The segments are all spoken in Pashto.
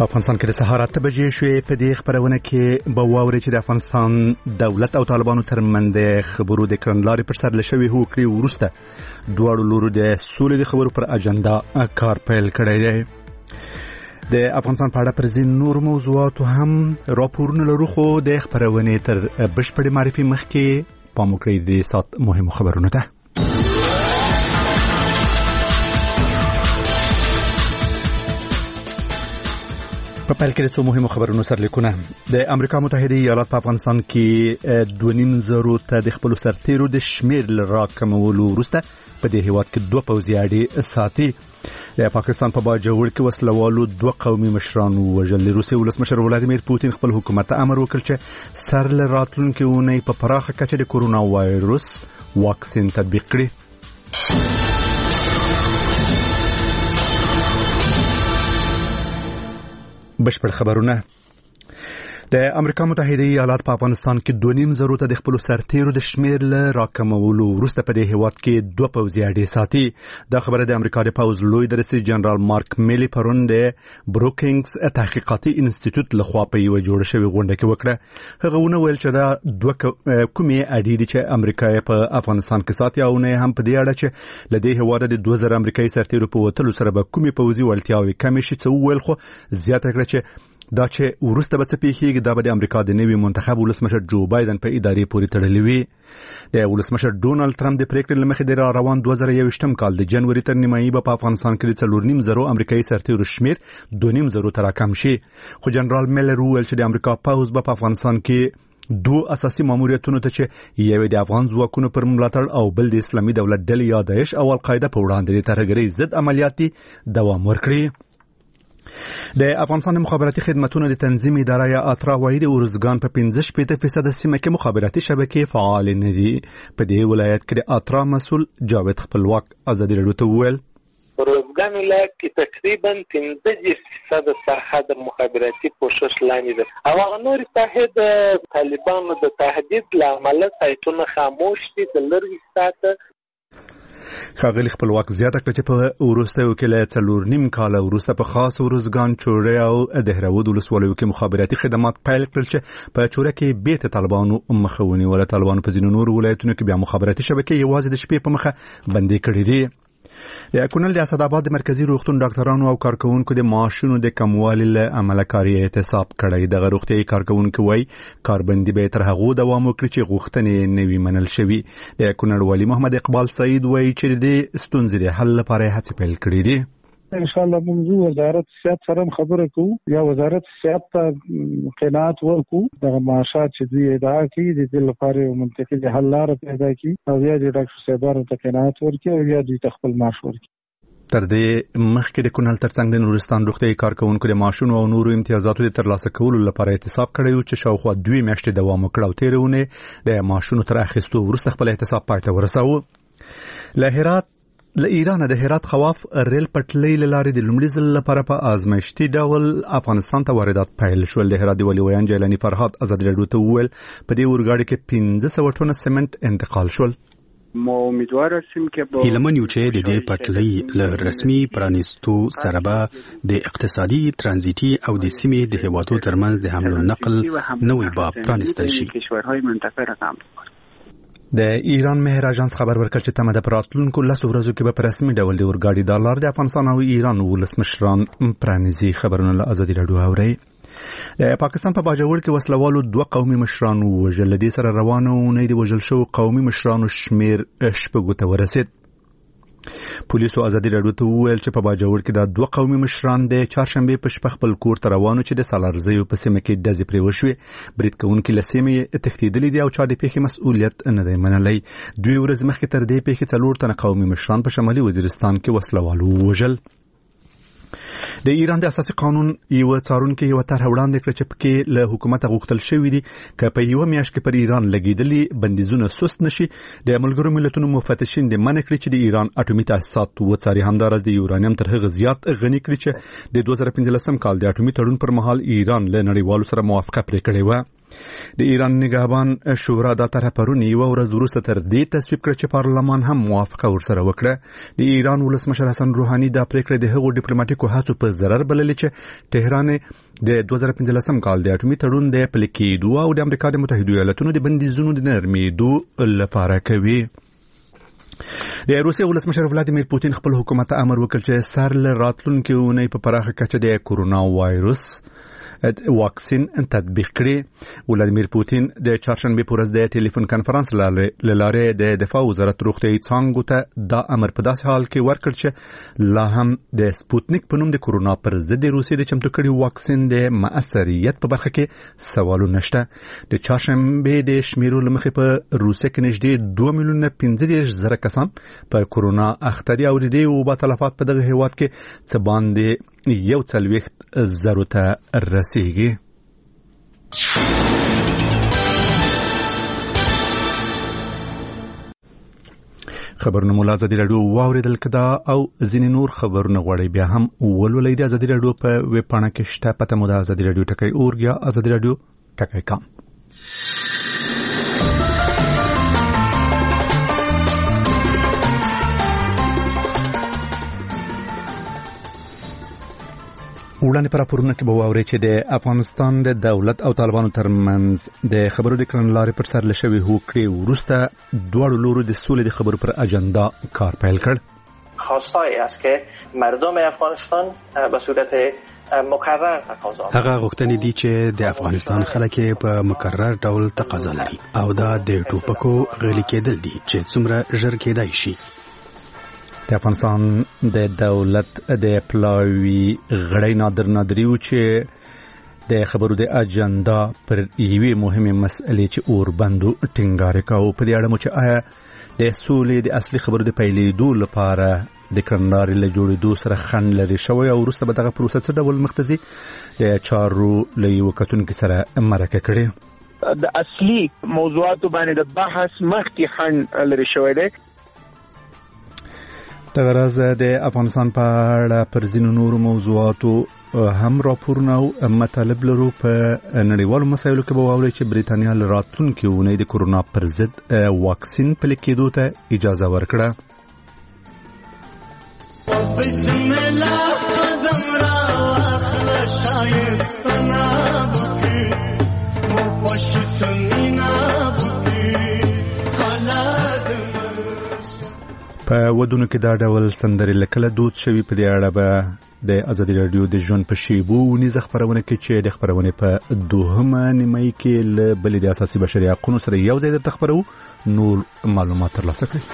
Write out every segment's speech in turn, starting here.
په افغانستان کې د سهار 8 بجې شوې. په دې خبرونه کې به واورئ چې د افغانستان دولت او طالبانو ترمنځ د خبرو د کړنلارې پر سر له شوې هوکړې وروسته دواړو لورو د سولې د خبرو پر اجنډا کار پیل کړی دی. د افغانستان په اړه پر ځینو نورو موضوعاتو هم راپورونه لرو، خو د خبرونې تر بشپړې معرفي مخکې پام وکړئ د سات مهمو خبرونو ته. په پیل کې د څو مهمو خبرونو سرلیکونه. د امریکا متحده ایالات په افغانستان کې 2.5 ته د خپل سرتیرو د شمیر راکمولو وروسته په دې هیواد کې 2 پوځي اډې ساتي. د پاکستان په باجوړ کې وسلوالو 2 قومي مشران وژل. روسي ولسمشر ولادیمیر پوتین خپل حکومت ته امر وکړ چې سر له راتلونکي اونۍ په پراخه کچه د کورونا وایروس واکسین تطبیق کړي. بشپړ خبرونه. د امریکا متحده ایالات په افغانستان کې 2.5 ته د خپل سرتیرو د شمیر له راکمولو وروسته په دې هیواد کې 2 پوځي اډې ساتي. دا خبره د امریکا د پوځ لوی درسي جنرال مارک میلی پرون د بروکینګز تحقیقاتي انسټیټیوټ لخوا په یو جوړ شوی غونډه کې وکړه. هغه وویل چې دا 2 کومې اډې دي چې امریکا په افغانستان کې ساتي، او نه هم په دې اړه چې ل دې هیواد د 2000 امریکایي سرتیرو په وتلو سره به کومې پوځي وړتیاوې کمې شي. څه وویل، خو زیاته کړه چې دا چې ورسته به څه پیښیږي دا به د امریکا د نوي منتخب ولسمشر جو بایدن په ادارې پورې تړلې وي. د ولسمشر ډونالد ټرمپ د پریکړې لمخې د روان 2021 کال د جنوري تر نیمایي په افغانستان کې 4.5 امریکایي سرتیرو شمیر 2.5 تر کم شي. خو جنرال میلر وویل چې د امریکا پوځ په افغانستان کې 2 اساسي ماموریتونو ته چې یو د افغان ځواکونو پر ملاتړ او بل د اسلامي دولت ډلې یا داعش او القاعده په وړاندې د ترهګرۍ ضد عملیاتي دوام ورکړي. د افغانستان مخابراتي خدماتو د تنظیم اداره یا اترا وايي د ورزګان په 15% سیمه کې مخابراتي شبکې فعال نه دي. په دې ولایت کې د اترا مسؤل جاوید خپلواک ازادي راډیو ته وویل ورزګان ولایت کې تقریبا 15% ساحه د مخابراتي پوښښ لاندې ده، او هغه نور ساحه د طالبانو د تهدید لامل سایتونه خاموش دي. د لرګي ساته ښاغلي خپلواک زیاته کړه چې په وروستیو کې له 4.5 کال وروسته په خاص ورزګان، چوره او دهراود ولسوالیو کې مخابراتي خدمات پیل کړل چې په چوره کې بیت طالبانو مخاوني ولا طالبانو په ځینو نور ولایتونو کې بیا مخابراتي شبکې یوازې د شپې په مخه بندي کړې دي. د کونړ د اسداباد د مرکزی روغتون ډاکټرانو او کارکونکو د معاشونو د کموالي له عمله کاری احتساب کړی. د روغتي کارکونکو وای کاربندي به تر هغه دوام وکړي چې غوښتنې نوي منل شوي. د کونړ والی محمد اقبال سعید وای چې د ستونزې د حل لپاره هڅې پیل کړې دي. ان شاء الله موږ وزارت صحت سره خبره کوو یا وزارت صحت ته قناعت ورکو د معاشات چې دوی ادعا کوي د دې لپاره منطقي حل لار پیدا کړي او یا د ډاکټر صاحبانو ته قناعت ورکړي او یا دوی خپل معاش ورکړي. تر دې مخکې د کونړ ترڅنګ د نورستان روغتي کارکونکو د معاشونو او نورو امتیازاتو د ترلاسه کولو لپاره احتساب کړی چې شاوخوا 2 میاشتې دوام وکړ او تیرونه د معاشونو تر اخیستو وروسته خپل احتساب پای ته ورساوه. له ایران د هرات خواف ریل پټلۍ لارې د لومړي ځل لپاره په آزمایښتي ډول افغانستان ته واردات پیل شول. د هرات ولی ویان جیلانی فرهاد ازادي راډیو ته وویل په دې اورګاډي کې 1500 ټنه سیمنټ انتقال شول. ما امیدوار هستیم که با هیلمن یو چې د دې پټلۍ له رسمي پرانیستو سره به د اقتصادي ترانزیتي او د سیمې د هیوادو ترمنځ د حمل او نقل نوې باب پرانیستل شي. کشورهای منطقه رقم د ایران مهر اژانس خبر ورکړ چې تمه د پراتلونکو 10 ورځو کې به په رسمي ډول د اورګاډي دالر د افغانستان او ایران ولسمشران پرانیزي. خبرونه له ازادي راډیو اوري. د پاکستان په باجوړ کې وسلوالو 2 قومي مشران وژل. د سره روانه اونۍ د وژل شو قومي مشرانو شمیر 8 ته ورسید. پولیسو ازادي راډیو ته وویل چې په باجوړ کې د 2 قومي مشران د چهارشنبه په شپه خپل کور ته روانو چې د سالارزیو په سیمه کې دزې پرې وشوي. برید کوونکي له سیمې تښتېدلي دي او چا د پیښې مسؤلیت نه دی منلی. 2 ورځې مخکې تر دې پیښې 4 تنه قومي مشران په شمالي وزیرستان کې وسلوالو وژل. د ایران د اساسي قانون یو څارونکي یو طرح وړاندې کړ چې پکې له حکومت غوښتل شوی دی چې په یو میاشت کې پر ایران لګیدلي بندیزونه سست نشي. د ملګرو ملتونو مفتشین د منع کړی چې د ایران اټومي تاسیسات وڅاري. همدارس د یورانیم تر هغه زیات غني کړی چې د 2015 کال د اټومي تړون پر مهال ایران له نړیوالو سره موافقه پرې کړې و. د ایران نگهبان شورا د طرح پرون یو ورځ وروسته تر دې تصویب کړ چې پارلمان هم موافقه ورسره وکړه. د ایران ولسمشر حسن روحاني دا پریکړه د هغو ډیپلوماټیکو هڅو په ضرر بللې چې تهران د 2015 کال د اټومي تړون د پلي کېدو او د امریکا د متحده ایالاتونو د بندیزونو د نرمېدو لپاره کوي. د روسیې ولسمشر ولادیمیر پوتین خپل حکومت ته امر وکړ چې سر له راتلونکي اونۍ په پراخه کچه د کورونا وایروس واکسین تطبیق کړي. ولادیمیر پوتین د چهارشنبه په ورځ د ټلیفون کانفرنس لاره د دفاع وزارت روغتیايي څانګو ته دا امر په داسې حال کې ورکړ چې لا هم د سپوتنیک په نوم د کورونا پر ضد روسیې د چمتو کړي واکسین د مؤثریت په برخه کې سوالونه شته. د چهارشنبه د شمیرو لمخې په روسیې کې نږدې 2,15,000 کسان په کورونا اخته دي او د دې وبا تلفات په دغه هیواد کې څه باندې 1,000 ته رسیږي. خبرونه مولا ازادي رادیو واوریدل کدا او ځینې نور خبرونه غوړي بیا هم ولولې د ازادي رادیو په ویب پاڼه کې شته. پته مو د ازادي رادیو ټکی اورګیا ازادي رادیو ټکی کام. وړاندې پر راپورونه کې به واوري چې د افغانستان د دولت او طالبانو ترمنځ د خبرو د کړنلارې پر سر لشوي هوکړې وروسته دواړو لورو د سولې د خبرو پر اجندا کار پیل کړ. خواستایی است که مردم افغانستان به صورت مکرر تقاضا هغه غوښتنې دي چې د افغانستان خلک په مکرر ډول تقاضا لري او دا د ټوپکو غلي کېدل دي چې څومره ژر کېدای شي. د افغانستان د دولت د پلاوی غړی نادر نادریو چې د خبرو د اجندا پر یوې مهمه مسئلې چې اوربندو ټینګار کاوه په دې اړه مو چې آیا د سولې د اصلي خبرو د پیلېدو لپاره د کړنلارې له جوړېدو سره خنډ لري شوی او وروسته به دغه پروسه څه ډول مختزي د چارو له یو کتونکو سره مرکه کړې. د اصلي موضوعاتو باندې د بحث مخکې خنډ لري شوی دی. د غرض د افغانستان په اړه پر ځینو نورو موضوعاتو هم راپورونه او مطالب لرو. په نړیوالو مسایلو کې به واورئ چې بریتانیا له راتلونکي اونۍ د کورونا پر ضد واکسین پلي کېدو ته اجازه ورکړه. بسم الله قدم را واخله شایستنا بکې مو پښتنینا په ودونو کې دا ډول سندرې لکه دود شوي. په دې اړه به د ازادي رادیو د ژوند په شیبو نیزه خبرونه کې چې د خبرونې په دوهمه نیمه کې له بلې د اساسي بشري حقوقو سره یو ځای د خبرو نور معلومات ترلاسه کړئ.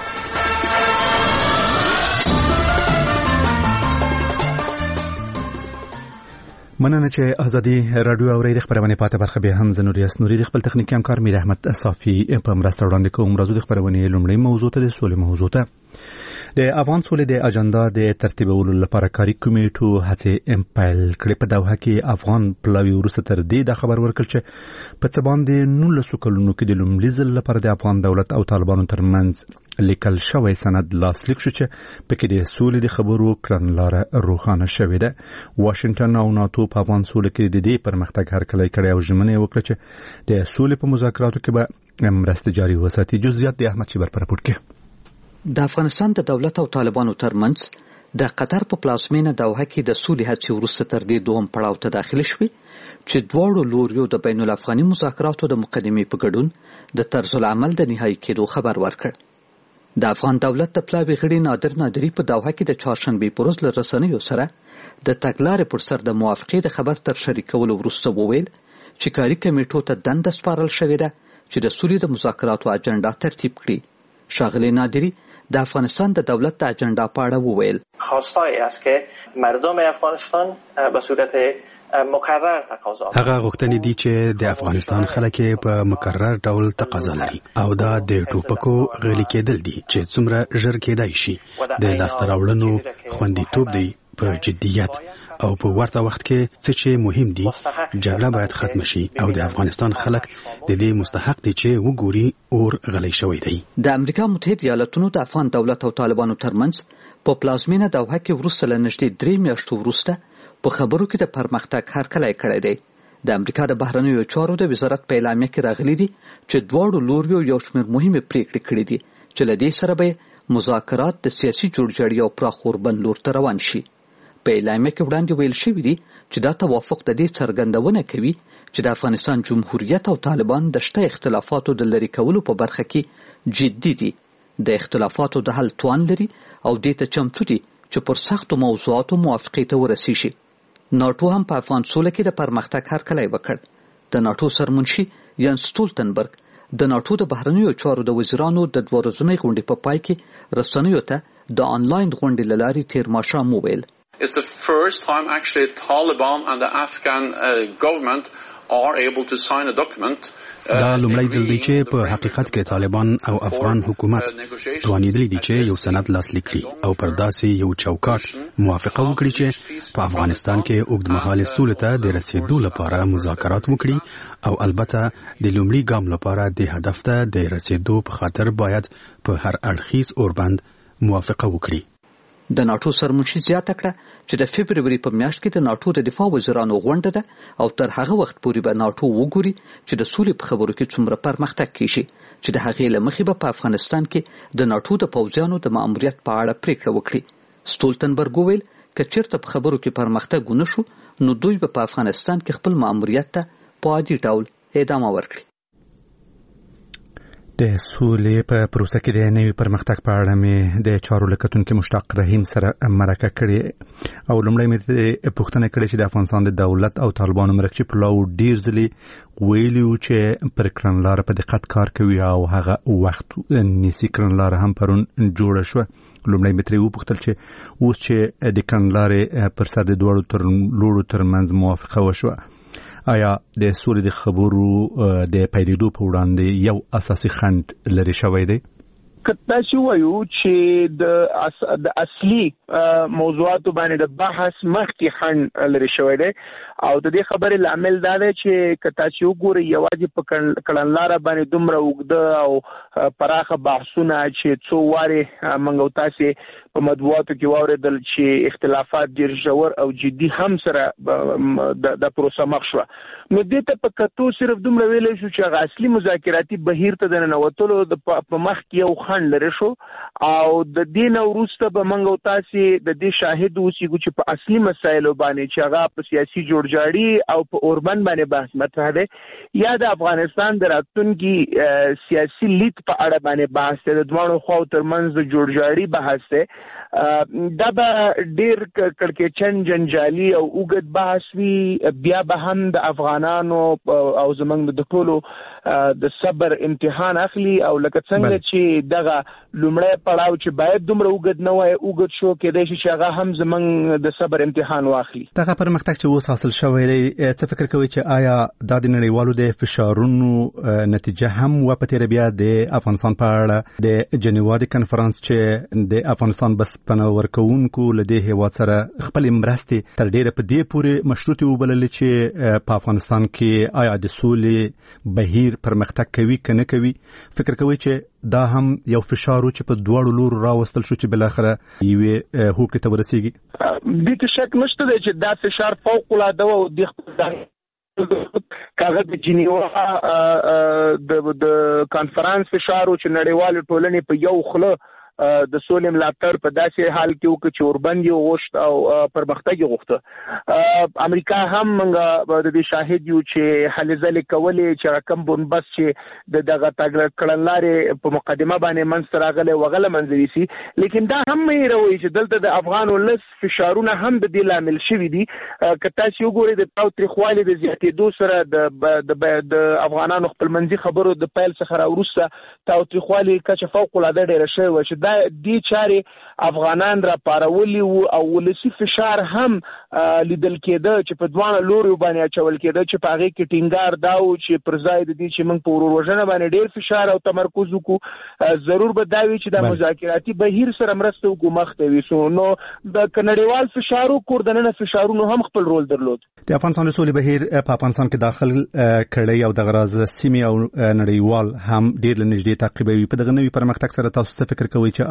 مننه چې ازادي رادیو اوري د خبرونه پاتې برخه به هم زنوریاس نوري د خپل تخنیکی همکار میر احمد صافي په مرسته وړاندې کوم. راځو د خبرونه لومړی موضوع ته د سولې موضوع ته. د افغان سولې د اجندا د ترتیبولو لپاره کاري کمیټو هڅې امپایل کړې. په دوحه کې افغان پلاوی وروسته تر دې د خبر ورکړ چې په څه باندې 19 کلونو کې د لومړي ځل لپاره د افغان دولت او طالبانو ترمنځ لیکل شوی سند لاسلیک شو چې پکې د سولې د خبرو کړنلاره روښانه شوې ده. واشنگټن او ناتو په افغان سولې کې د دې پرمختګ هرکلی کړی او ژمنه وکړه چې د سولې په مذاکراتو کې به مرسته جاري وساتي. جزئیات د احمد شیبر پر راپور کې. د افغانستان د دولت او طالبانو ترمنځ د قطر په پلازمینه دوحه کې د سولې هڅې وروسته تر دې دوهم پړاو ته داخله شوې چې دواړو لوریو د بین الافغاني مذاکراتو د مقدمې په ګډون د طرز العمل د نهایی کېدو خبر ورکړ. د افغان دولت د پلاوی غړي نادر نادری په دوحه کې د چهارشنبه په ورځ له رسنیو سره د تګلارې پر سر د موافقې د خبر تر شریکولو وروسته وویل چې کاري کمیټو ته دنده سپارل شوې ده چې د سولې د مذاکراتو اجنډا ترتیب کړي. ښاغلی نادری د افغانستان د دولت د اجنډا په اړه وویل. خواستایی است که مردم افغانستان به صورت مکرر تقاضا هغه غوښتنې دي چې د افغانستان خلک په مکرر ډول تقاضا لري او دا د ټوپکو غلي کېدل دي چې څومره ژر کېدای شي. د لاسته راوړنو خوندیتوب دی په جدیت او په ورته وخت کې څه چې مهم دي جګړه باید ختم شي او د افغانستان خلک د دې مستحق دي چې وګوري اور غلي شوی دی. د امریکا متحده ایالاتونو د افغان دولت او طالبانو ترمنځ په پلازمینه دوحه کې وروسته له نږدې 3 میاشتو وروسته په خبرو کې د پرمختګ هرکلی کړی دی. د امریکا د بهرنیو چارو د وزارت په اعلامیه کې راغلي دي چې دواړو لوریو یو شمېر مهمې پریکړې کړې دي چې له دې سره به مذاکرات د سیاسي جوړجاړي او پراخ اوربند لور ته روان شي. په اعلامیه کې وړاندې ویل شوي دي چې دا توافق د دې څرګندونه کوي چې د افغانستان جمهوریت او طالبان د شته اختلافاتو د لرې کولو په برخه کې جدي دي، د اختلافاتو د حل توان لري او دې ته چمتو دي چې پر سختو موضوعاتو موافقې ته ورسیږي. ناټو هم په افغان سوله کې د پرمختګ هرکلی وکړ. د ناټو سرمنشي ینس سټولتنبرګ د ناټو د بهرنیو چارو د وزیرانو د 2 ورځنۍ غونډې په پای کې رسنیو ته د آنلاین غونډې له لارې تیر ماښام وویل It's the first time actually Taliban and the Afghan government are able to sign a document. دا لومړی ځل دی چې په حقیقت کې طالبان او افغان حکومت توانیدلی دي چې یو سند لاسلیک کړي او پر داسې یو چوکاټ موافقه وکړي چې په افغانستان کې اوږدمهاله سولې ته د رسیدو لپاره مذاکرات وکړي او البته د لومړي ګام لپاره د هدف ته د رسیدو په خاطر باید په هر اړخیز اوربند موافقه وکړي. د ناټو سرمنشي زیاته کړه چې د فبروري په میاشت کې د ناټو د دفاع وزیرانو غونډه ده او تر هغه وخت پورې به ناټو وګوري چې د سولې په خبرو کې څومره پرمختګ کیږي چې د هغې له مخې به په افغانستان کې د ناټو د پوځیانو د ماموریت په اړه پریکړه وکړي. سټولتنبرګ وویل که چیرته په خبرو کې پرمختګ ونه شو نو دوی به په افغانستان کې خپل ماموریت ته په عادي ډول ادامه ورکړي. د سولې په پروسه کې د نوي پرمختګ په اړه مې د چارو لکتونکو مشتاق رحیم سره مرکه کړې او لومړی مې پوښتنه کړې چې د افغانستان د دولت او طالبانو مرکزي پلاو ډیر ځلې ویلي و چې پر کړنلاره په دقت کار کوي او هغه وخت نیسي. کړنلاره هم پرون جوړه شوه. لومړی مې ترې وپوښتل چې اوس چې د کړنلارې پر سر د دواړو لورو ترمنځ موافقه وشوه آیا د سولې د خبرو د پیلېدو په وړاندې یو اساسي خنډ لري شوی دی؟ کته چې وایو چې د اصلي موضوعاتو باندې د بحث مخکې خنډ لري شوی دی او د دې خبرې لامل دا دی چې کته چې وګوري یوازې په کړنلاره باندې دومره اوږده او پراخه بحثونه چې څو وارې موږ تاسو په مطبوعاتو کې واوریدل چې اختلافات ډېر ژور او جدي هم سره د پروسه مخ شوه نو دې ته په کتو صرف دومره ویلی شو چې هغه اصلي مذاکراتي بهیر ته د ننوتلو په مخ کې یو خنډ لري شو او د دې نه وروسته به موږ تاسو د دې شاهد اوسېږو چې په اصلي مسایلو باندې چې هغه په سیاسي جوړجاړي او په اوربند باندې بحث مطرح دی یا د افغانستان د راتلونکي سیاسي لید په اړه باندې بحث دی. د دواړو خواو ترمنځ د جوړجاړي بحث دی. دا به ډېر کړکېچن جنجالي او اوږد بحث وي. بیا به هم د افغانانو او زموږ د ټولو د صبر امتحان اخلي او لکه څنګه چې دغه لومړی پړاو چې باید دومره اوږد نه وای اوږد شو کېدای شي چې هغه هم زموږ د صبر امتحان واخلي. دغه پرمختګ چې اوس حاصل شوی دی څه فکر کوي چې آیا دا د نړیوالو د فشارونو نتیجه هم و په تیر بیا د افغانستان په اړه د جنیوا د کنفرانس چې د افغانستان بس پناه ورکوونکو له دې هیواد سره خپل مرستې تر ډیره په دې پورې مشروطې وبللې چې په افغانستان کې آیا د سولې بهیر پرمختګ کوي کنه کوي؟ فکر کوي چې دا هم یو فشار چې په دواړو لورو راوستل شو چې بل اخره یوې هوکړې ته ورسیږي؟ دې کې شک نشته دی چې دا فشار فوق العاده او د کاغذ د جنیوا د کانفرنس فشار چې نړیوال ټولنې په یو خله د سولې ملاتړ په داسې حال کې وکړي چې اوربند یې غوښت او پرمختګ یې غوښته. امریکا هم موږ د دې شاهد یو چې هلې ځلې کولې چې رقم بنبس چې دغه کړنلارې په مقدمه باندې منځته راغلی وغله منځوي سي لیکن دا هم مې روي چې دلته د افغان ولس فشارونه هم د دې لامل شوي دي. که تاسو وګورئ د تاوتریخوالي د زیاتېدو سره د افغانانو خپلمنځي خبرو د پیل څخه راوروسته تاوتریخوالي کچه فوق العاده ډېره شوې وه چې دې چارې افغانان را پارولي وو او ولسي فشار هم لیدل کېده چې په دوانه لورو باندې اچول کېده چې په هغې کې ټینګار دا و چې پر ځای د دې چې موږ په ورور وژنه باندې ډېر فشار او تمرکز وکړو ضرور به دا وي چې د مذاکراتي بهیر سره مرسته وکړو مخته ویسو نو د نړیوال فشار وکړو دننه فشارونو هم خپل رول درلود. د افغانستان سولې بهیر په افغانستان کې داخل کړی او د غراز سیمې او نړیوال هم ډېر له نږدې تعقیبوي. په دغه نوي پرمختګ سره تاسو څه فکر کوئ چې آیا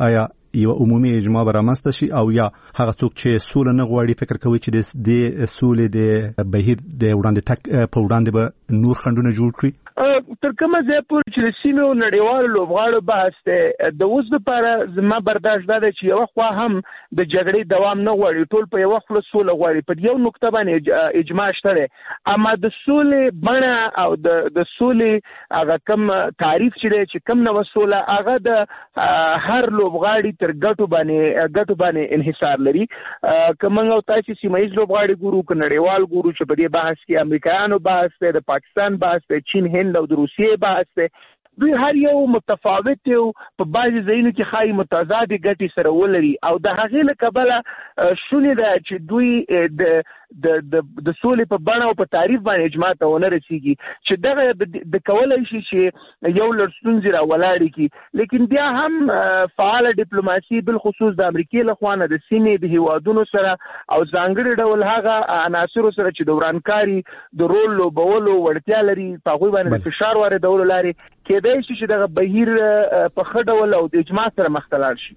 یو عمومي اجماع برامسته شي او یا هغه څوک چې سوله نه غواړي فکر کوي چې د سولې د بهیر د وړاندې تک په وړاندې به نور خندونه جوړ کړي؟ تر کومه ځای پورې چې د سیمې او نړیوالو لوبغاړو بحث دی د اوس لپاره زما برداشت دا دی چې یوه خوا هم د جګړې دوام نه غواړي، ټول په یوه خوله سوله غواړي. په یو نقطه باندې اجماع شته دی، اما د سولې بڼه او د سولې هغه کم تعریف چې دی چې کم نوه سوله هغه د هر لوبغاړي تر ګټو باندې انحصار لري. که موږ او تاسو سیمه ییز لوبغاړي ګورو که نړیوال ګورو چې په دې بحث کې امریکایانو بحث دی، د پاکستان بحث دی، چین هند او د روسیې بحث دی، دوی هر یو متفاوت یو په بعضې ځایونو کې ښایي متضادې ګټې سره ولري او د هغې له کبله شونې ده چې دوی د سولې په بڼه او په تعریف باندې اجماع ته ونه رسیږي چې دغه د کولی شي چې یو لړ ستونزې راولاړې کړي. لیکن بیا هم فعاله ډیپلوماسي بالخصوص د امریکې له خوا نه د سیمې د هیوادونو سره او ځانګړي ډول هغه عناصرو سره چې د ورانکاري د رول لوبولو وړتیا لري په هغوی باندې د فشار واردولو لارې کېدای شي چې دغه بهیر په ښه ډول او د اجماع سره مخ ته لاړ شي.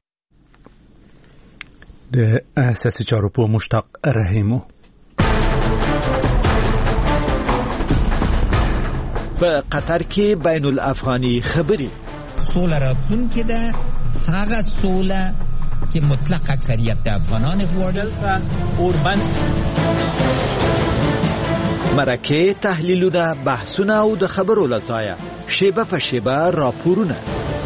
د اساسي چارو په مشتاق رحیمو په قطر کې بین الافغاني خبري سوله راتلونکې ده، هغه سوله چې مطلق اکثریت د افغانان غواړي. اوربنس مرکه تحلیلونه بحثونه او د خبرو لځایه شیبه په شیبه راپورونه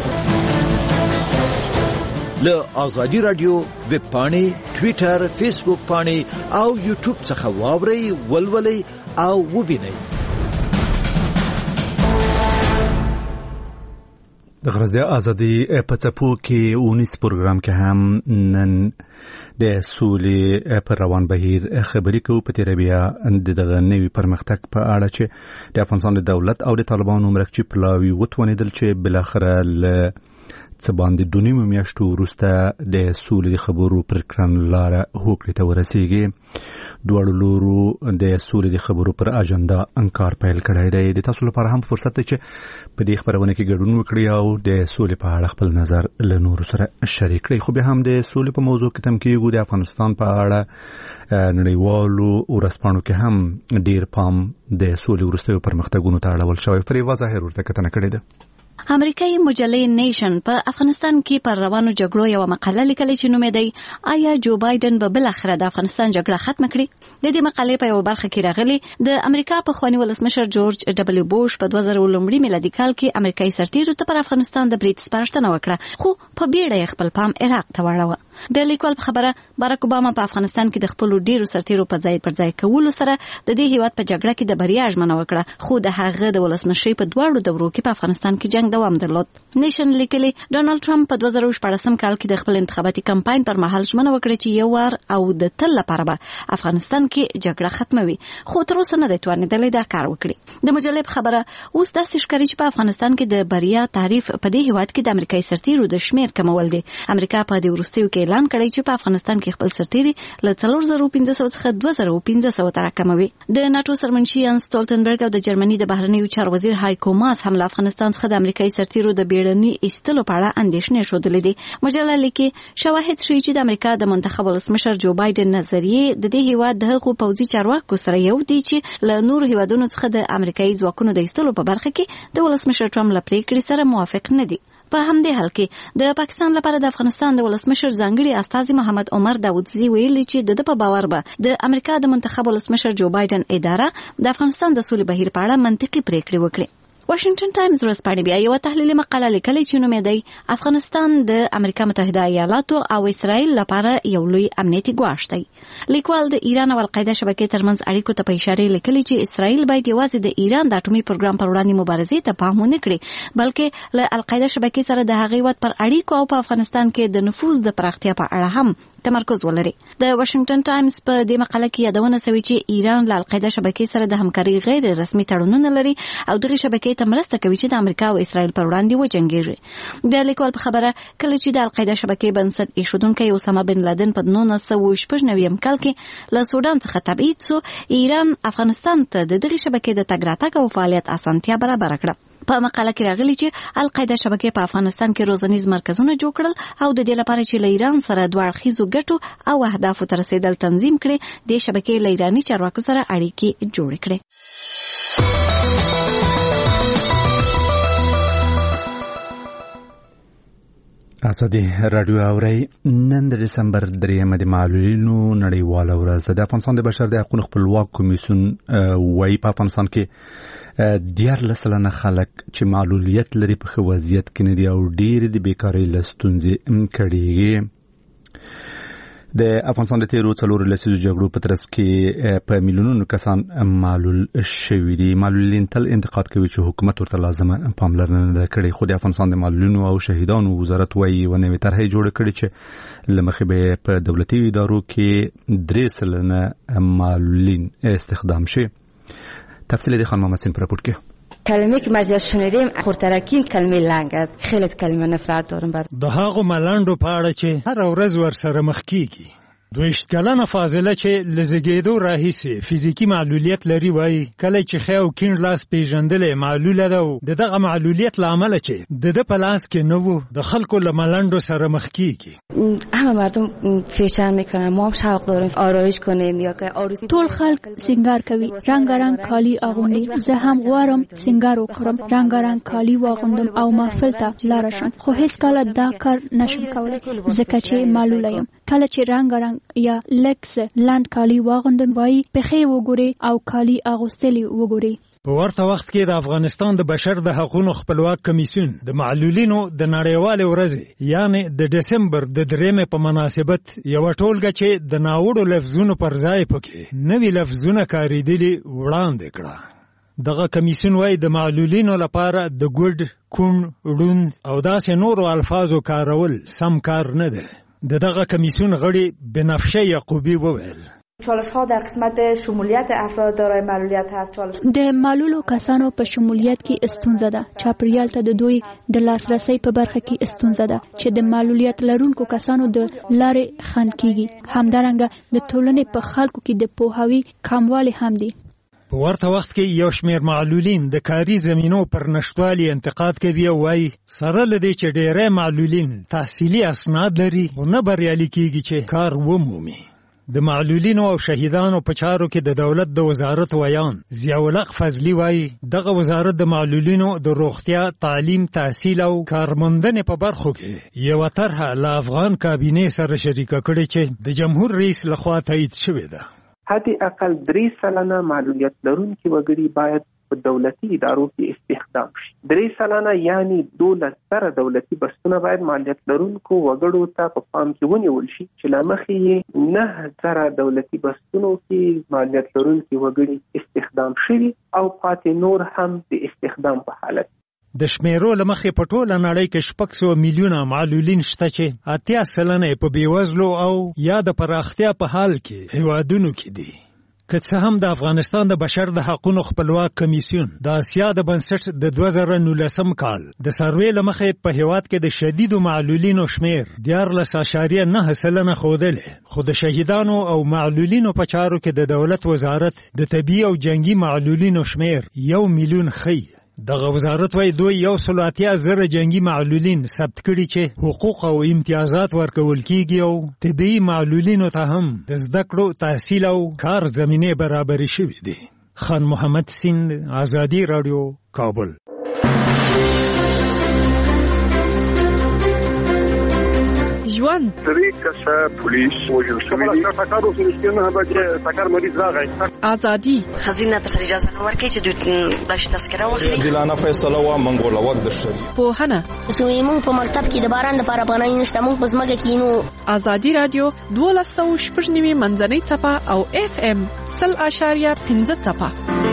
له آزادی رادیو ویب پاڼې، ټویټر، فیسبوک پاڼې او یوټیوب څخه واورئ، ولولئ او وبینئ. د غرض ازادي په څپو کې 19 پروګرام کې هم نن د سولې پر روان بهیر خبرې کوو. په تیر بیا دغه نوي پرمختګ په اړه چې د افغانستان د دولت او د طالبانو مرکزي پلاوی وتوانیدل چې بل اخر له څه باندې 2 میاشتو وروسته د سولې د خبرو پر کړنلاره هوکړې ته ورسیږي. دواړو لورو د سولې د خبرو پر اجنډا انکار پیل کړی دی. د تاسو لپاره هم فرصت دی چې په دې خبرونه کې ګډون وکړئ او د سولې په اړه خپل نظر له نورو سره شریک کړئ. خو بیا هم د سولې په موضوع کې تم کېږو د افغانستان په اړه نړیوالو ورځپاڼو کې هم ډیر پام د سولې وروستیو پرمختګونو ته اړول شوی. فریوا ظاهر ورته کتنه کړې ده. امریکایي مجلې نیشن په افغانستان کې پر روانو جګړو یو مقاله لیکلې چې نوم یې دی آیا جو بایدن به بل اخر د افغانستان جګړه ختم کړي. د دې مقالې په یو برخه کې راغلي د امریکا په خواني ولسمشر جورج دبليو بوش په 2000 میلادي کال کې امریکایي سرتیرو ته پر افغانستان د برید سپارښتنه وکړه، خو په بیړه خپل پام عراق ته واړوه. د لیکوال په خبره باراک اوباما په افغانستان کې د خپل ډیرو سرتیرو په ځای پر ځای کولو سره د دې هیواد په جګړه کې د بریا ژمنه وکړه، خو د هغه د ولسمشي په دواړو دورو کې په افغانستان کې جنگ دوام درلود. نیشن لیکلي ډونالد ټرمپ په 2014 کال کې د خپل انتخاباتي کمپاین پر مهال ژمنه وکړه چې یو وار او د تل لپاره به افغانستان کې جګړه ختموي، خو تر اوسه نه دی توانیدلی دا کار وکړي. د مجلې په خبره اوس داسې ښکاري چې په افغانستان کې د بریا تعریف په دې هیواد کې د امریکایي سرتیرو د شمیر کمول دی. امریکا په دې وروستیو کې اعلان کړی چې په افغانستان کې خپل سرتیري له 4500 څخه 2500 ته راکموي. د ناتو سرمنشي یانس سټولټنبرګ او د جرمني د بهرنیو چارو وزیر هایکو ماس هم له افغانستان څخه د امریکایي سرتیرو د بیړني ایستلو په اړه اندېښنې ښودلې دي. مجله لیکي شواهد ښیي چې د امریکا د منتخب ولسمشر جو بایدن نظریې د دې هیواد د هغو پوځي چارواکو سره یو دي چې له نورو هیوادونو څخه د امریکایي ځواکونو د ایستلو په برخه کې د ولسمشر ټرمپ له پریکړې سره موافق نه دي. په همدې حال کې د پاکستان لپاره د افغانستان د ولسمشر ځانګړي استازي محمد عمر داودزي ویلي چې د په باور به د امریکا د منتخب ولسمشر جو بایدن اداره د افغانستان د سولې بهیر په اړه منطقي پریکړې وکړي. واشنگټن ټایمز ورځپاڼې بیا یو تحلیلي مقاله لیکلې چې نوم یې دی افغانستان د امریکا متحده ایالاتو او اسرائیل لپاره یو لوی امنیتي ګواښ دی. لیکوال د ایران او القاعده شبکې ترمنځ اړیکو ته په اشاره لیکلي چې اسرائیل باید یوازې د ایران د اټومي پروګرام پر وړاندې مبارزې ته پام ونه کړي، بلکې له القاعده شبکې سره د هغې هیواد پر اړیکو او په افغانستان کې د نفوذ د پراختیا په اړه هم تمرکز ولري. د واشنگټن ټایمز په دې مقاله کې یادونه شوې چې ایران له القاعده شبکې سره د همکارۍ غیر رسمي تړونونه لري او دغه شبکې ته مرسته کوي چې د امریکا او اسرائیل پر وړاندې وجنګیږي. د لیکوال په خبره کله چې د القاعده شبکې بنسټ ایښودونکی اسامه بن لادن په 1996 کال کې له سودان څخه تبعید شو، ایران افغانستان ته د دغه شبکې د تګ راتګ او فعالیت اسانتیا برابر کړه. په مقاله کې راغلي چې القاعده شبکې په افغانستان کې روزنیز مرکزونه جوړ کړل او د دې لپاره چې له ایران سره دوه اړخیزو ګټو او اهدافو ته رسیدل تنظیم کړي د شبکې له ایراني چارواکو سره اړیکې جوړ کړي. اسدي رادیو اوري نن د دسمبر 3 د معلولینو نړیواله ورځ ده. د افغانستان د بشر د حقوقو خپلواک کمیسیون وايي په افغانستان کې 14% خلک چې معلولیت لري په ښه وضعیت کې نه دي او ډېر د بیکارۍ له ستونزې کړي. د افغانستان د تیرو 4 لسیزو جګړو په ترڅ کې په میلیونونو کسان معلول شوي دي. معلولین تل انتقاد کوي چې حکومت ورته لازمه پاملرنه نه کړې، خو د افغانستان د معلولینو او شهیدانو وزارت وايي و نوې طرحې جوړ کړي چې لمخې به په دولتي ادارو کې 3% معلولین استخدام شي. تفصیل دی خانم محمد سین پر راپورت کې. کلمه که ما زیاد شنیدیم خورترکین کلمه لنگ است. خیلی کلمه نفرت دارم بر د هغو ملنډو په اړه چې هر ورځ ورسره مخ کیږي. 20 کلنه فاضله چې لزګېدو راهیسې فزیکی معلولیت لري وای کله چې خو کیڼ لاس پیژندلې معلوله ده او دغه معلولیت لامل چې د په لاس کې نو د خلکو لملندو سره مخ کیږي. همه مردم فیشن میکنن، ما هم شوق داریم آرایش کنیم یا که آرزو. ټول خلک سنگار کوي، رنگارنګ کالی اغوندي. زه هم غواړم سنگار وکړم، رنگارنګ کالی واغوندم او محفل ته لاړ شم، خو هیڅ کله دا کار نشم کولای ځکه چې معلوله یم. کله چې رنگارنګ یا لکس لاند کالی واغوندم وای پخې وګوري او کالی اغوستلی وګوري. په ورته وخت کې د افغانستان د بشر د حقوقو خپلواک کمیسیون د معلولینو د نړیوال ورځ یعنی د دسمبر د 3 په مناسبت یو ټولګه چې د ناوړو لفظونو پر ځای پکې نوې لفظونه کاریدلي وړاندې کړه. دغه کمیسیون وای د معلولینو لپاره د ګډ کون ړوند او داسې نورو الفاظو کارول سم کار نه ده. دغه کمیسیون غړي بنفشه یعقوبی وویل چالش ها در قسمت شمولیت افراد دارای معلولیت هست. چالش د معلولو کسانو په شمولیت کې استونزه ده. چاپریال ته د دوی د لاسرسي په برخه کې استونزه ده چې د معلولیت لرونکو کسانو د لارې خنډ کیږي. همدارنګه د ټولنې په خلکو کې د پوهاوي کموالی هم دي. په ورته وخت کې یو شمېر معلولین د کاري زمینو پر نشټوالي انتقاد کوي او وایي سره له دې چې ډېری معلولین تحصیلي اسناد لري او نه بریالي کیږي چې کار ومومي. د معلولینو او شهیدانو په چارو کې د دولت د وزارت ویان ضیاءالحق فضلي وایي دغه وزارت د معلولینو د روغتیا، تعلیم، تحصیل او کارموندنې په برخو کې یو طرحه له افغان کابینې سره شریکه کړې چې د جمهور رئیس لخوا تایید شوې ده. حد اقل 3% معلولیت لرونکي وګړي باید په دولتي ادارو کې استخدام شي. 3% یعنی 12 دولتي بسونه باید معلولیت لرونکو وګړو ته په پام کې ونیول شي چې لمخې 9 دولتي بسونو کې معلولیت لرونکي وګړي استخدام شي او پاتې نور هم د استخدام په حالت. د شمیرو لمخې په ټوله نړۍ کې 600 میلیونه معلولین شته چې 80% په بیوزلو او یا د پراختیا په حال کې هیوادونو کې دي. که څه هم د افغانستان د بشر د حقوقو خپلواک کمیسیون د آسیا د بنسټ د 2019 کال د سروې لمخې په هیواد کې د شدیدو معلولینو شمیر 14.9% ښودلی، خو د شهیدانو او معلولینو په چارو کې د دولت وزارت د طبي او جنگي معلولینو شمیر 1 میلیون ښیي. دغه وزارت وایي دوی 180,000 جنگي معلولین ثبت کړي چې حقوق او امتیازات ورکول کیږي او طبي معلولینو ته هم د زده کړو، تحصیل او کار زمینه برابرې شوې دي. خان محمد سیند، آزادی رادیو، کابل. ژوند درې کسه پولیس وژل شوي دي. ټاکارو سره نه به ټاکار مریض راغی. ازادي خزینه ته اجازه نه ورکړي چې دوی بلش تذکره واخلي. عادلانه فیصله و منګول وخت د شری پوهنه زموږ په مکتب کې د باران د لپاره پناه نشته. موږ په ځمکه کې نو. ازادي رادیو 12.9 منځنۍ صفه او FM 0.5 صفه.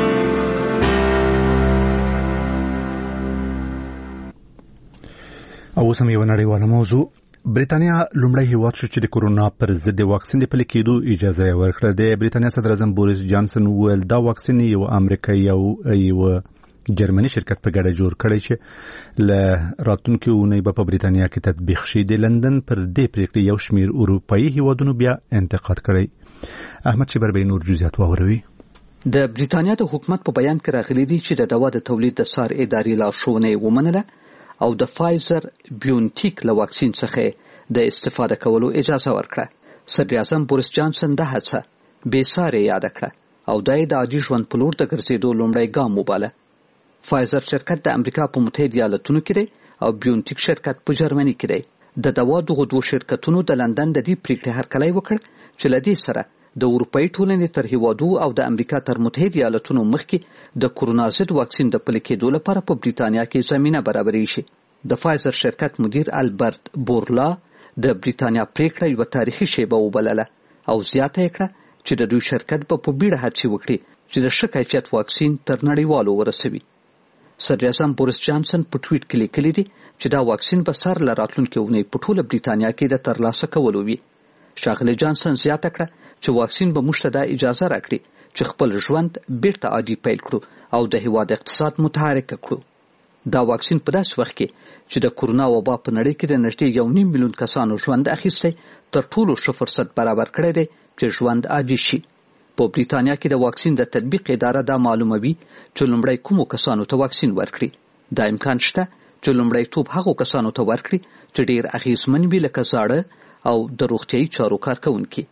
او سم یو نړیواله موضوع. بریتانیا لومړی هیواد شو چې د کورونا پر ضد واکسین د پلي کېدو اجازه ورکړه. د بریتانیا صدر اعظم بوریس جانسن وویل دا واکسین یو امریکایي او یو جرمني شرکت په ګډه جوړ کړی چې له راتلونکي اونۍ په بریتانیا کې تطبیق شي. د لندن پر دې پریکړې یو شمېر اروپایي هیوادونو بیا انتقاد کړی. احمد شبربی نور جزئیات واوروي. د بریټانیا د حکومت په بیان کې راغلي دي چې د دوا د تولید د سار ادارې لارښوونې ومنله او د فایزر بیونټیک له واکسین څخه د استفاده کولو اجازه ورکړه. صدر اعظم بوریس جانسن د هڅه بې سارې یاد کړه او د عادي ژوند په لور د ګرځېدو لومړی ګام وباله. فایزر شرکت د امریکا په متحده ایالاتونو کې دی او بیونټیک شرکت په جرمني کې دی. د دوا دغه دوه شرکتونو د لندن د دې پریکړې هرکلی وکړ چې له دې سره د اروپאי ټولنې تر هیوادو او د امریکا تر متحده ایالاتونو مخکې د کورونا ضد واکسین د پلي کېدو لپاره په بریټانیا کې زمینه برابرې شي. د فایزر شرکت مدیر البرت بورلا د بریټانیا پریکړه یو تاریخي شیبه وبلله او زیاته کړه چې د دوی شرکت په بیړه هڅې وکړي چې د ښه کیفیت واکسین تر نړیوالو ورسوي. صدر اعظم بوریس جانسن په ټویټ کې لیکلي دي چې دا واکسین به سر له راتلونکې اونۍ په ټوله بریټانیا کې د ترلاسه کولو وي. ښاغلی جانسن زیاته کړه چې واکسین به موږ ته دا اجازه راکړي چې خپل ژوند بیرته عادي پیل کړو او د هیواد اقتصاد متحرک کړو. دا واکسین په داسې وخت کې چې د کورونا وبا په نړۍ کې د نږدې 1.5 میلیون کسانو ژوند اخیستی تر ټولو ښه فرصت برابر کړی دی چې ژوند عادي شي. په بریټانیا کې د واکسین د تطبیق اداره دا معلوموي چې لومړی کومو کسانو ته واکسین ورکړي. دا امکان شته چې لومړیتوب هغو کسانو ته ورکړي چې ډیر اغیزمن وي لکه زاړه او د روغتیايي چارو کارکوونکي.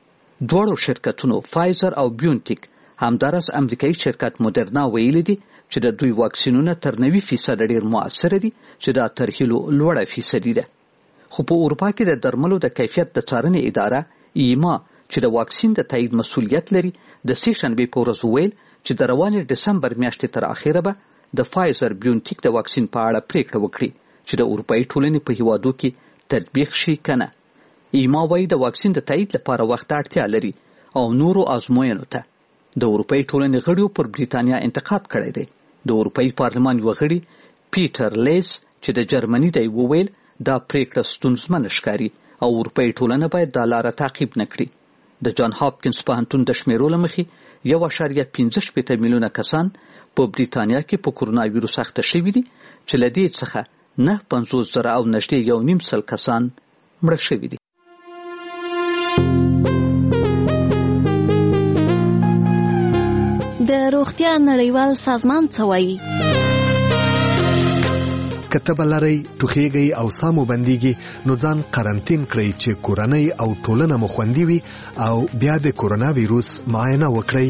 دواړو شرکتونو فایزر او بیونټیک همدارس امریکایي شرکت مدرنا ویلي دي چې د دوی واکسینونه تر 90% ډیر موثر دي چې دا تر هیلو لوړه فیصدي ده. خو په اروپا کې د درملو د کیفیت د څارنې اداره ایما چې د واکسین د تایید مسؤلیت لري د سې شنبې په ورځ ویل چې د روانې دسمبر میاشتې تر اخره به د فایزر بیونټیک د واکسین په اړه پریکړه وکړي چې د اروپאי ټولنې په هیوادو کې تطبیق شي کنه. ایما وايي د واکسین د تایید لپاره وخت اړتیا لري او نورو ازموینو ته. د اروپאי ټولنې غړیو پر بریټانیا انتقاد کړی دی. د اروپאי پارلمان یو غړي پیټر لیس چې د جرمني دی وویل دا پریکړه ستونزمنه ښکاري او اروپאי ټولنه باید دا لاره تعقیب نکړي. د جان هاپکینز پوهنتون د شمیرو له مخې 1.15 میلیونه کسان په بریټانیا کې په کورونا ویروس اخته شوي دي چې له دې څخه 950,000 او نږدې 1.5 سل کسان مړه شوي دي. د روغتیا نړیوال سازمان څه وایي؟ کتب لري ټوخیږي او سامو بنديږي نو ځان قرنټین کړئ چې کورنۍ او ټولنه مو خوندي وي او بیا د کورونا وایروس معاینه وکړئ.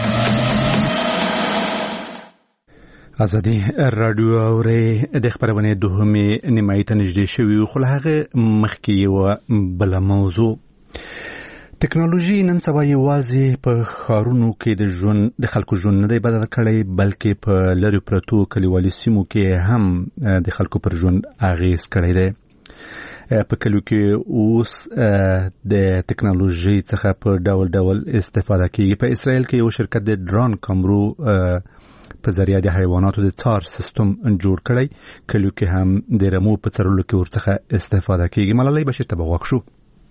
ازادي رادیو اوري د خبرونه دوهمه نیمایي ته نږدې شوی خو هغه مخکې یو بل موضوع ټکنالوژي نن سبا یوازې په ښارونو کې د خلکو ژوند نه دی بدل کړی بلکې په لري پرتو کلیوالي سیمو کې هم د خلکو پر ژوند اغیز کړی دی. په کلیو کې اوس د ټکنالوژي څخه په ډول استفاده کیږي. په اسرائیل کې یو شرکت د ډرون کمرو په ذریعہ د حیواناتو د څار سیستم جوړ کړی. کلیو کې هم د رمو په څارلو کې ورڅخه استفاده کیږي. ملالۍ بشیر ته بغوښو.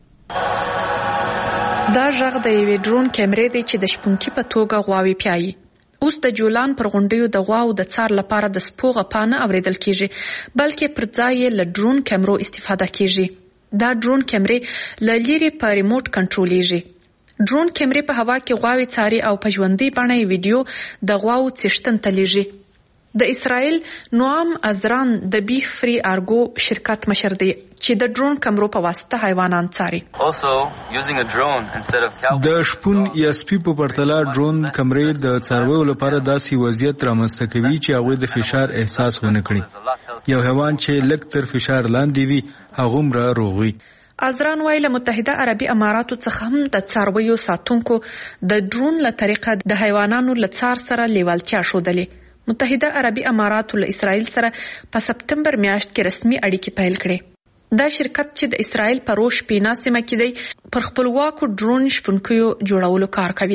دا ژغ د یوې ډرون کیمرې دی چې د شپونکي په توګه غواوې پیایي. اوس د جولان پر غونډیو د غواو د څار لپاره د سپو غپانه اوریدل کیږي بلکې پر ځای یې له ډرون کیمرو استفاده کیږي. دا ډرون کیمرې له لرې په ریموټ کنټرولېږي. ډرون کیمرې په هوا کې غواوې څاري او په ژوندۍ بڼه ویډیو د غواو څښتن ته لیږي. د اسرائیل نوام ازران د بیف فری ارګو شرکت مشر دی چې د ډرون کمرو په واسطه حیوانان څاري. د شپون یا سپي په پرتله ډرون کمرې د څارویو لپاره داسې وضعیت رامنځته کوي چې هغوی د فشار احساس ونه کړي. یو حیوان چې لږ تر فشار لاندې وي هغومره روغ وي. ازران وایي له متحده عربي اماراتو څخه هم د څارویو ساتونکو د ډرون له طریقه د حیوانانو له څار سره لیوالتیا ښودلې. متحده عربي اماراتو له اسرائیل سره په سپتمبر میاشت کې رسمي اړیکې پیل کړې. دا شرکت چې د اسرائیل په روش پینا سیمه کې دی پر خپلواکو ډرون شپونکیو جوړولو کار کوي.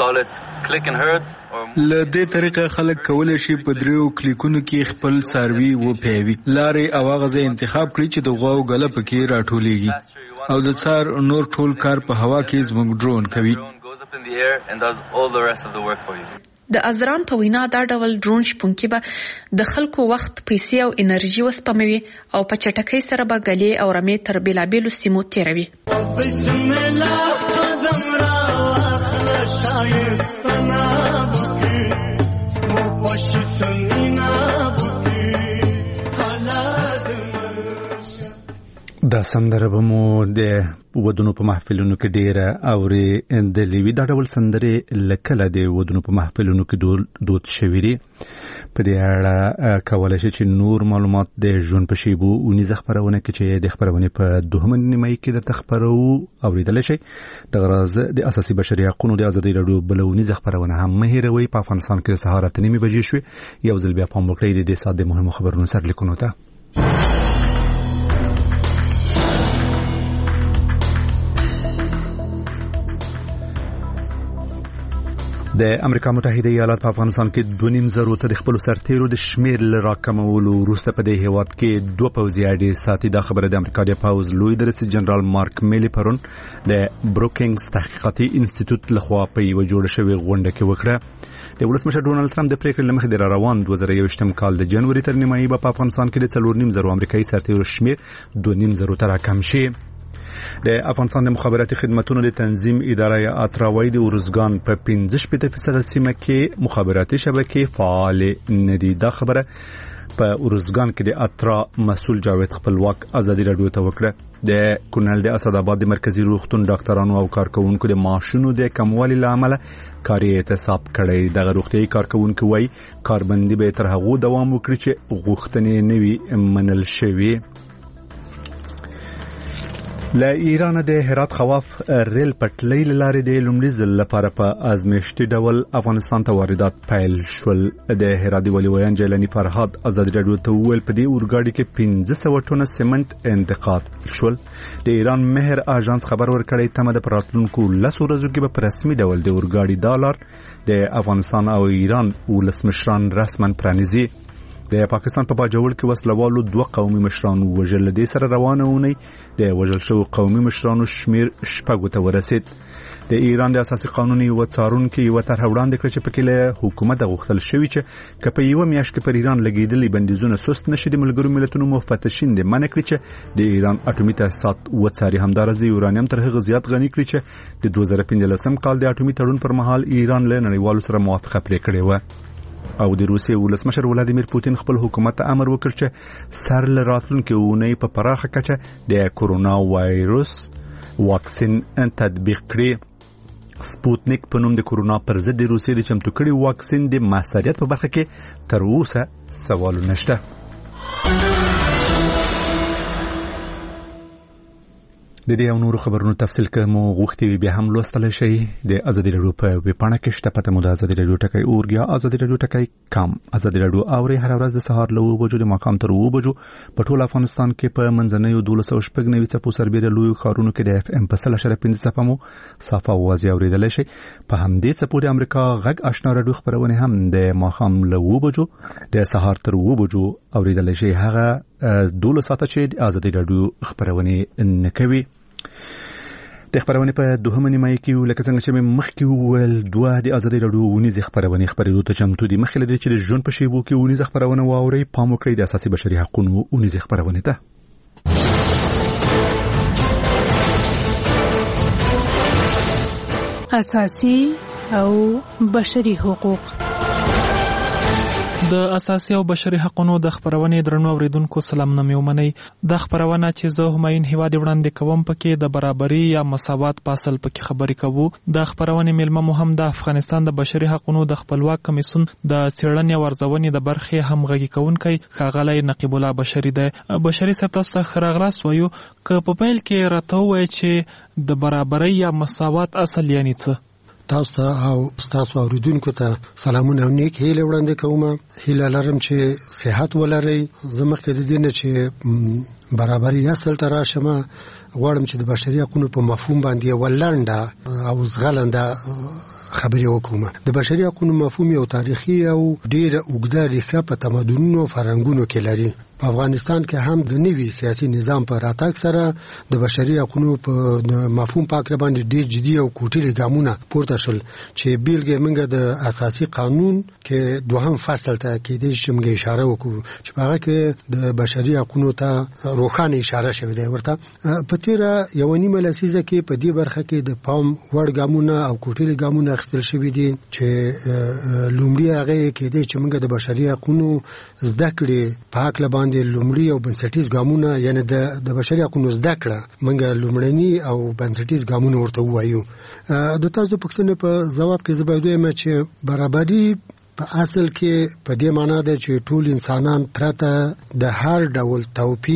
له دې طریقه خلک کولی شي په 3 کلیکونو کې خپل څاروي وپیوي. لارې او هغه ځای انتخاب کړي چې د غواو ګله پکې راټولیږي او د څار نور ټول کار په هوا کې زموږ ډرون کوي. د ازران په وینا دا ډول ډرون شپونکي به د خلکو وخت، پیسې او انرژي وسپموي او په چټکۍ سره به ګلې او رمې تر بیلابیلو سیمو تیروي. قدم را اخلا شایستنا بکی مو پشتمینا بکی حالات مرشا. دا سندره به مو د ودونو په محفلونو کې ډیره اوري د لیوی دا ډول سندره لکله د ودونو په محفلونو کې دود شوی دی. په دې اړه کولای شي چې نور معلومات د ژوند په شیبو اونیزه خبرونه کې چې د خبرونه په دوهم نیمه کې د تخبرو اوریدل شي. د غرض د اساسي بشري حقوقو د ازادي رادیو بلونیزه خبرونه هم مهیروي په افغانستان کې سهار 8:30 بجې شوې. یو ځل بیا په موکړې د ساده مهمو خبرونو سره لیکونو ته د امریکا متحده ایالات په افغانستان کې 2.5 ته د خپل سرتیرو د شمیر راکمولو وروسته په دې هیواد کې 2 پوځي اډې ساتي. دا خبره د امریکا د پوز لوی درسي جنرال مارک میلی پرون د بروکینګز تحقیقاتي انسټیټیوټ لخوا په یو جوړ شوی غونډه کې وکړه. د ولسمشر ډونالد ټرمپ د پریکړې لمخې د روان 2021 کال د جنوري تر نیمایي په افغانستان کې د 4.5 امریکایي سرتیرو شمیر 2.5 ته راکم شي. د افغانستان د مخابراتي خدماتو د تنظیم اداره اتراوی د ورزګان په 15% سیمه کې مخابراتي شبکې فعال نه دي. دا خبره په ورزګان کې د اترا مسؤل جاوید خپلواک ازادي رادیو ته وکړه. د کونړ د اسداباد د مرکزی روغتون ډاکټرانو او کارکونکو د ماشونو د کموالي لامل کاري اعتصاب کړی. د روغتي کارکونکو وایي کاربندي به تر هغه دوام وکړي چې غوښتنې نوي منل شوي. له ایران د هرات خواف ریل پټلۍ لارې د لومړي ځل لپاره په ازمیښتي ډول افغانستان ته واردات پیل شول. د هرات دی ولیویان جیلانی فرهاد ازادي رادیو ته ویل په دې اورګاډي کې 1500 ټنه سیمنټ انتقال شول. د ایران مهر اژانس خبر ورکړی تمه د پراتلونکو 10 ورځو کې په رسمي ډول د اورګاډي ډالر د افغانستان او ایران ولسمشران رسماً پرانیزي. د پاکستان په باجوړ کې وسلوالو 2 قومي مشرانو وژل. د سره روانه ونی د وژل شو قومي مشرانو شمیر 6 ته ورسید. د ایران د اساسي قانوني و څارونکو یو طرح وړاندې کړ چې په کې له حکومت غوښتل شوی چې کله په یو میاشت کې پر ایران لګیدلې بندیزونه سست نشي د ملګرو ملتونو مفتشین د منع کړی چې د ایران اټومي تاسیسات و څاري. همدارس د یورانیم تر هغه زیات غني کړی چې د 2015 کال د اټومي تړون پر مهال ایران له نړیوالو سره موافقه پرې کړې و. او د روسیې ولسمشر ولادیمیر پوتین خپل حکومت ته امر وکړ چې سر له راتلونکو اونۍ په پراخه کچه د کورونا وایروس واکسین تطبیق کړي. سپوتنیک په نوم د کورونا پر ضد د روسیې د چمتو کړي واکسین د موثریت په برخه کې تر اوسه سوالونه شته. د دې او نورو خبرونو تفصیل کوم غوښتي بیا هم لوستل شي د ازادي رادیو په ویبپاڼه کې شته. پته مو د ازادي رادیو ټکی اورګیا ازادي رادیو ټکی کام ازادي رادیو اوري هر ورځ د سهار له 9 بجو د ماښام تر 2 بجو په ټول افغانستان کې په منځنۍ 1290 څپو سربېره لوی خارونو کې د اف ام په 3.5 څپو مو صافه اوازې اوریدل شي. په همدې څپو د امریکا غږ آشنا رادیو خبرونه هم د ماښام له 2 بجو د سهار تر 2 بجو اوریدل شي. هغه 12 ساعته چې ازادي رادیو خبرونه نکوي. د خبرونه په دوهمه نیمه کې لکه څنګه چې مخکې وویل 2 د ازادي رادیو ونیزه خبرونه خبرېدو ته چمتو دي. مخکې لري چې د ژوند په شیبو کې ونیزه خبرونه واوري پام وکړئ د اساسي بشري حقوقو ونیزه خبرونه ته. اساسي او بشري حقوق. د اساسي او بشري حقوقو د خبرونې درنو اوریدونکو سلام نمو منی. د خبرونه چې زه هماین هیواد وړاندې کوم پکې د برابرۍ یا مساوات په اصل پکې خبرې کوو. د خبرونې ملمه مهم د افغانستان د بشري حقوقو د خپلواک کمیسیون د څېړنې او ارزونې د برخې همغږي کوونکی ښاغلی نقیب الله بشری دی. بشری صاحب تاسو ته خراغلاس وایو که په پیل کې راته وایي چې د برابرۍ یا مساوات اصل یعنی څه؟ تاسو ته او تاسو اوریدونکو ته سلامونه او نیک هیله وړاندې کوم. هیله لرم چې صحت ولرئ. زموږ کې د دې نه چې برابرۍ اصل ته راشم غواړم چې د بشري حقوقو په مفهوم باندې ولنده او زغلنده خبرې وکوم. د بشري حقوقو مفهوم یو تاریخي او ډېر اوږده ریښه په تمدنونو او فرهنګونو کې لري. په افغانستان کې هم د نوي سیاسي نظام په راتګ سره د بشري حقوقو په مفهوم پاک باندې ډېر جدي او کوټلي ګامونه پورته شول چې بیلګې موږ د اساسي قانون کې دوهم فصل ته کې د شمګه اشاره وکړو چې هغه کې د بشري حقوقو ته روښانه اشاره شوې ده. ورته په تیره یو نیمه لسیزه کې په دې برخه کې د پام وړ ګامونه او کوټلي ګامونه اخیستل شوي دي چې لومړی هغه کې د چې موږ د بشري حقوقو زده کړې پاک باندې لومړی او بنسټیز ګامونه یعنی د بشري حقوقو زده کړه موږ لومړنی او بنسټیز ګامونه ورته وایو. د تاسو پوښتنې په جواب کې زه باید وایم چې برابري په اصل کې په دې معنی ده چې ټول انسانان پرته د هر ډول توپیر